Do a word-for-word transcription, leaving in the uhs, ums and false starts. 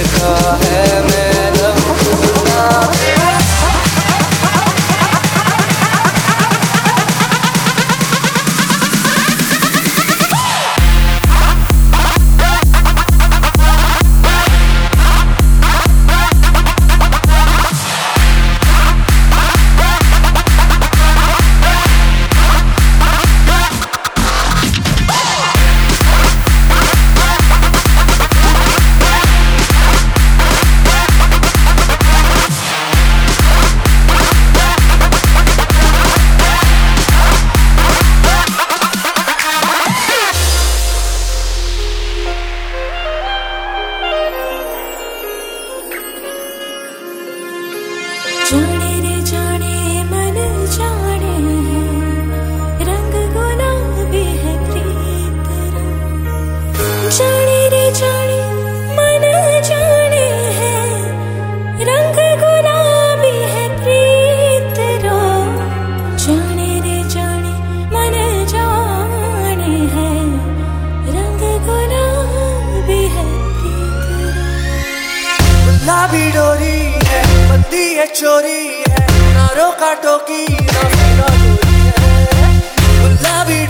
देखा है मैं रंग गुलाबी। जाने रे जाने मन जाने है रंग गुलाबी है प्रीत रंग। जाने रे जाने मन जाने है रंग गुलाबी है प्रीत रंग। जाने रे जाने मन जाने है रंग गुलाबी है प्रीत रंग। गुलाबी डोरी है बंदी है चोरी है ना रोका टोकी ना सीना चोरी है। गुलाबी